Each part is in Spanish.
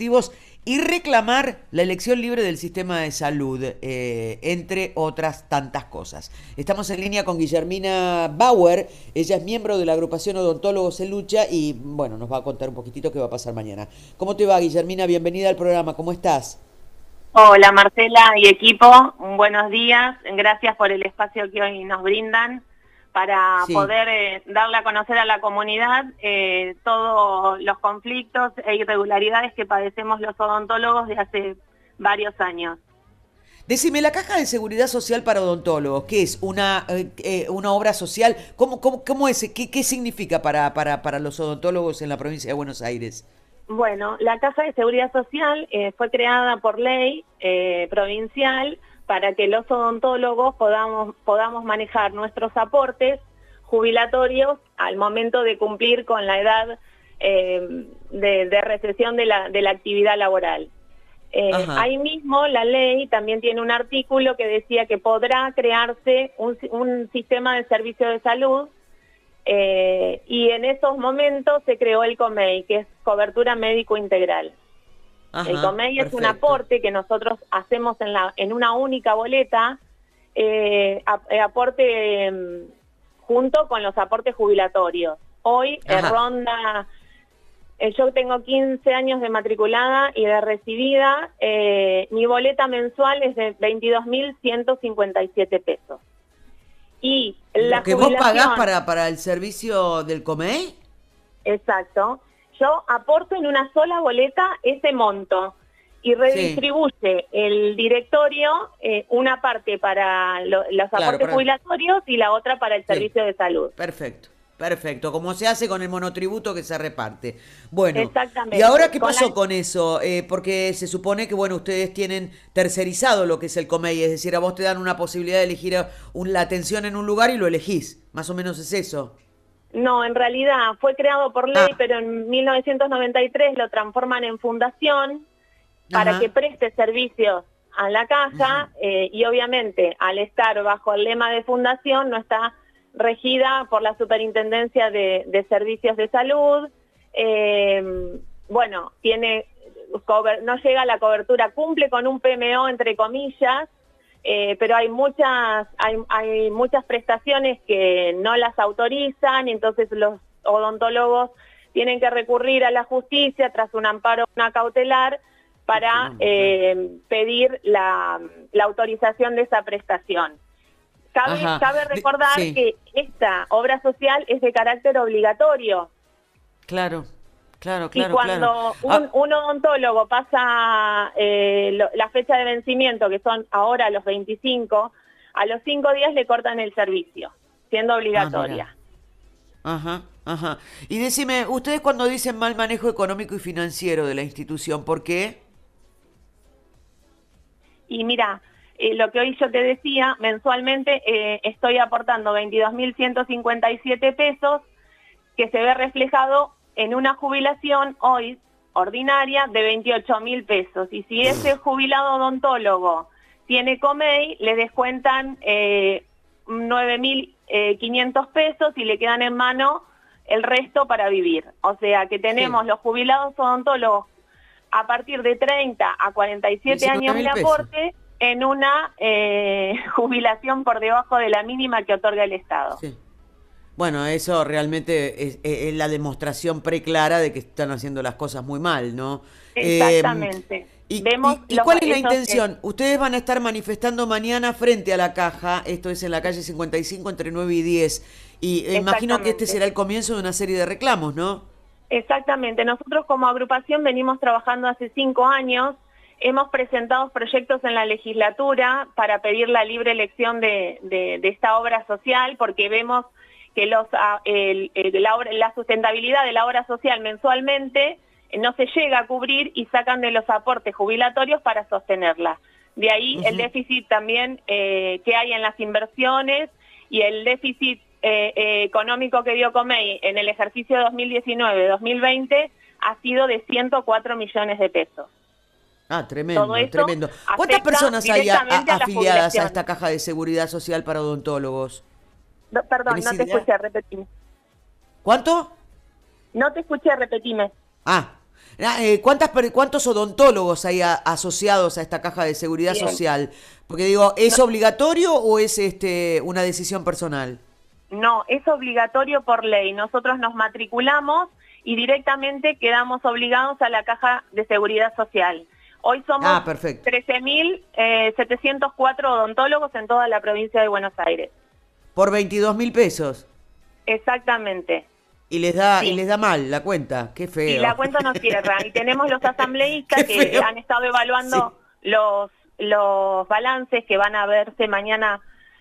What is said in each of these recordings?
directivos y reclamar la elección libre del sistema de salud, entre otras tantas cosas. Estamos en línea con Guillermina Bauer, ella es miembro de la agrupación Odontólogos en Lucha y bueno, nos va a contar un poquitito qué va a pasar mañana. ¿Cómo te va, Guillermina? Bienvenida al programa, ¿cómo estás? Hola Marcela y equipo, buenos días, gracias por el espacio que hoy nos brindan para Sí. poder darle a conocer a la comunidad todos los conflictos e irregularidades que padecemos los odontólogos de hace varios años. Decime, la Caja de Seguridad Social para Odontólogos, ¿qué es? ¿Una obra social? ¿Cómo es? ¿Qué significa para los odontólogos en la provincia de Buenos Aires? Bueno, la Caja de Seguridad Social fue creada por ley provincial para que los odontólogos podamos manejar nuestros aportes jubilatorios al momento de cumplir con la edad de recesión de la actividad laboral. Ajá. Ahí mismo la ley también tiene un artículo que decía que podrá crearse un sistema de servicio de salud y en esos momentos se creó el COMEI, que es cobertura médico integral. El Ajá, COMEI es un perfecto. aporte que nosotros hacemos en una única boleta, aporte junto con los aportes jubilatorios. Hoy Ajá. ronda, yo tengo 15 años de matriculada y de recibida, mi boleta mensual es de 22.157 pesos. Y la ¿Lo que vos pagás jubilación, para el servicio del COMEI? exacto, yo aporto en una sola boleta ese monto y Sí, redistribuye el directorio una parte para los claro, aportes jubilatorios y la otra para el sí, servicio de salud. perfecto, perfecto, como se hace con el monotributo que se reparte. Bueno, ¿y ahora Exactamente. qué pasó con eso? Porque se supone que, bueno, ustedes tienen tercerizado lo que es el COMEI, es decir, a vos te dan una posibilidad de elegir la atención en un lugar y lo elegís, más o menos es eso. No, en realidad fue creado por ley, Ah, pero en 1993 lo transforman en fundación para que ajá, preste servicios a la ujú, caja y obviamente al estar bajo el lema de fundación no está regida por la Superintendencia de Servicios de Salud. Bueno, no llega a la cobertura, cumple con un PMO entre comillas, pero hay muchas prestaciones que no las autorizan, y entonces los odontólogos tienen que recurrir a la justicia tras un amparo, una cautelar, un para quilombo, claro. pedir la autorización de esa prestación. Ajá, Cabe recordar sí, que esta obra social es de carácter obligatorio. claro, claro, Y claro, claro. cuando Ah, un odontólogo pasa la fecha de vencimiento, que son ahora los 25, a los 5 días le cortan el servicio, siendo mira. obligatoria. Ajá, ajá. Y decime, ustedes cuando dicen mal manejo económico y financiero de la institución, ¿por qué? Y mira, lo que hoy yo te decía, mensualmente estoy aportando 22.157 pesos, que se ve reflejado en una jubilación hoy ordinaria de 28.000 pesos. Y si ese jubilado odontólogo tiene COMEI, le descuentan 9.500 pesos y le quedan en mano el resto para vivir. O sea que tenemos Sí, los jubilados odontólogos a partir de 30 a 47 19 años de mil pesos. aporte en una jubilación por debajo de la mínima que otorga el Estado. Sí. Bueno, eso realmente es la demostración preclara de que están haciendo las cosas muy mal, ¿no? Eh, Exactamente. ¿Y, Vemos y, y cuál es la esos, intención? Ustedes van a estar manifestando mañana frente a la caja, esto es en la calle 55 entre 9 y 10, y imagino que este exactamente. será el comienzo de una serie de reclamos, ¿no? Exactamente. Nosotros como agrupación venimos trabajando hace 5 años. Hemos presentado proyectos en la legislatura para pedir la libre elección de esta obra social, porque vemos que la sustentabilidad de la obra social mensualmente no se llega a cubrir y sacan de los aportes jubilatorios para sostenerla. De ahí el Ujú. déficit también que hay en las inversiones y el déficit económico que dio Comey en el ejercicio 2019-2020 ha sido de 104 millones de pesos. Ah, Todo tremendo, eso tremendo. ¿Cuántas afecta personas hay directamente a las afiliadas a esta jubilaciones. caja de seguridad social para odontólogos? Perdón, ¿Tenés no te idea? escuché, repetime. ¿Cuánto? No te escuché, repetime. Ah, ¿Cuántos odontólogos hay asociados a esta caja de seguridad Bien. social? Porque digo, ¿es obligatorio o es una decisión personal? No, es obligatorio por ley. Nosotros nos matriculamos y directamente quedamos obligados a la Caja de Seguridad Social. Hoy somos Perfecto. 13.704 odontólogos en toda la provincia de Buenos Aires. Por 22.000 pesos. Exactamente. Y les da, Sí. y les da mal la cuenta. Qué feo. Y la cuenta no cierra. Y tenemos los asambleístas Qué que feo. han estado evaluando los balances que van a verse mañana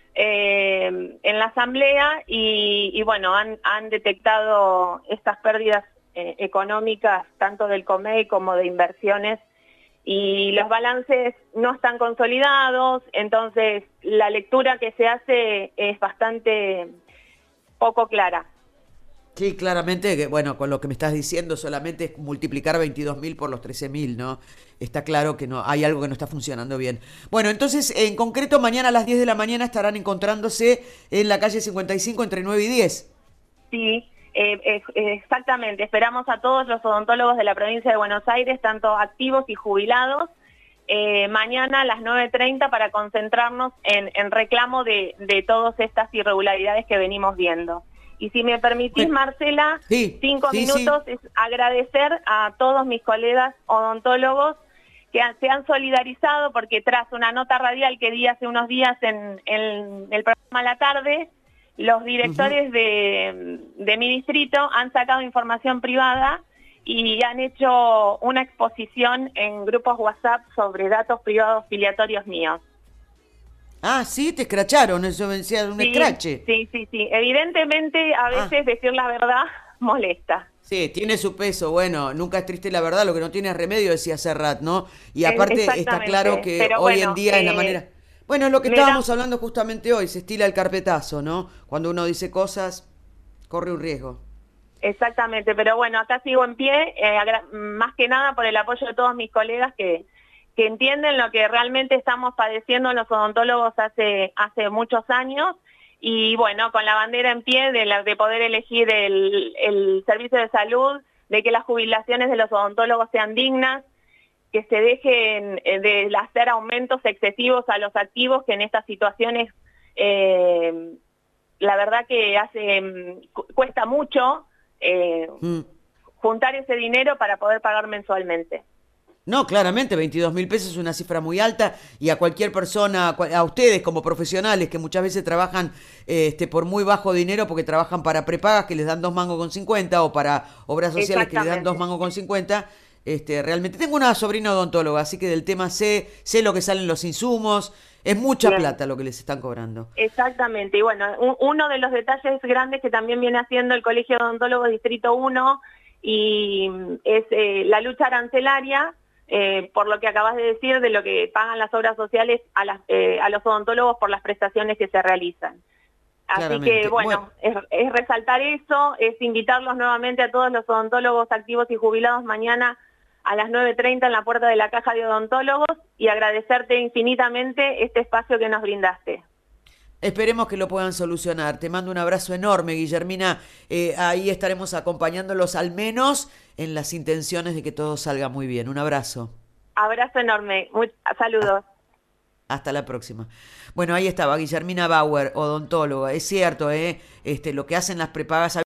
en la asamblea y bueno, han detectado estas pérdidas económicas tanto del COMEI como de inversiones y los balances no están consolidados, entonces la lectura que se hace es bastante poco clara. Sí, claramente, que bueno, con lo que me estás diciendo solamente es multiplicar 22.000 por los 13.000, ¿no? Está claro que no hay algo que no está funcionando bien. Bueno, entonces, en concreto, mañana a las 10 de la mañana estarán encontrándose en la calle 55 entre 9 y 10. Sí, exactamente. Esperamos a todos los odontólogos de la provincia de Buenos Aires, tanto activos y jubilados, mañana a las 9:30 para concentrarnos en reclamo de todas estas irregularidades que venimos viendo. Y si me permitís, Marcela, Sí, 5 sí, minutos es agradecer a todos mis colegas odontólogos que se han solidarizado porque tras una nota radial que di hace unos días en el programa a la tarde, los directores de mi distrito han sacado información privada y han hecho una exposición en grupos WhatsApp sobre datos privados filiatorios míos. Sí, te escracharon, eso decía un escrache. Sí. Evidentemente, a veces decir la verdad molesta. Sí, tiene su peso. Bueno, nunca es triste la verdad, lo que no tiene es remedio, decía Serrat, ¿no? Y aparte está claro que pero hoy bueno, en día es la manera... Bueno, es lo que me estábamos da- hablando justamente hoy, se estila el carpetazo, ¿no? Cuando uno dice cosas, corre un riesgo. Exactamente, pero bueno, acá sigo en pie, más que nada por el apoyo de todos mis colegas que entienden lo que realmente estamos padeciendo los odontólogos hace muchos años y bueno, con la bandera en pie de poder elegir el servicio de salud, de que las jubilaciones de los odontólogos sean dignas, que se dejen de hacer aumentos excesivos a los activos que en estas situaciones la verdad que cuesta mucho juntar ese dinero para poder pagar mensualmente. No, claramente, 22.000 pesos es una cifra muy alta y a cualquier persona, a ustedes como profesionales que muchas veces trabajan por muy bajo dinero porque trabajan para prepagas que les dan 2,50 mangos o para obras sociales que les dan 2,50 mangos, realmente tengo una sobrina odontóloga, así que del tema sé lo que salen los insumos, es mucha plata lo que les están cobrando. Exactamente, y bueno, uno de los detalles grandes que también viene haciendo el Colegio de Odontólogos Distrito 1 y es la lucha arancelaria, por lo que acabas de decir, de lo que pagan las obras sociales a los odontólogos por las prestaciones que se realizan. Así Claramente. que bueno, es resaltar eso, es invitarlos nuevamente a todos los odontólogos activos y jubilados mañana a las 9:30 en la puerta de la Caja de Odontólogos y agradecerte infinitamente este espacio que nos brindaste. Esperemos que lo puedan solucionar. Te mando un abrazo enorme, Guillermina. Ahí estaremos acompañándolos al menos en las intenciones de que todo salga muy bien. Un abrazo. Abrazo enorme. Saludos. Hasta la próxima. Bueno, ahí estaba Guillermina Bauer, odontóloga. Es cierto, lo que hacen las prepagas.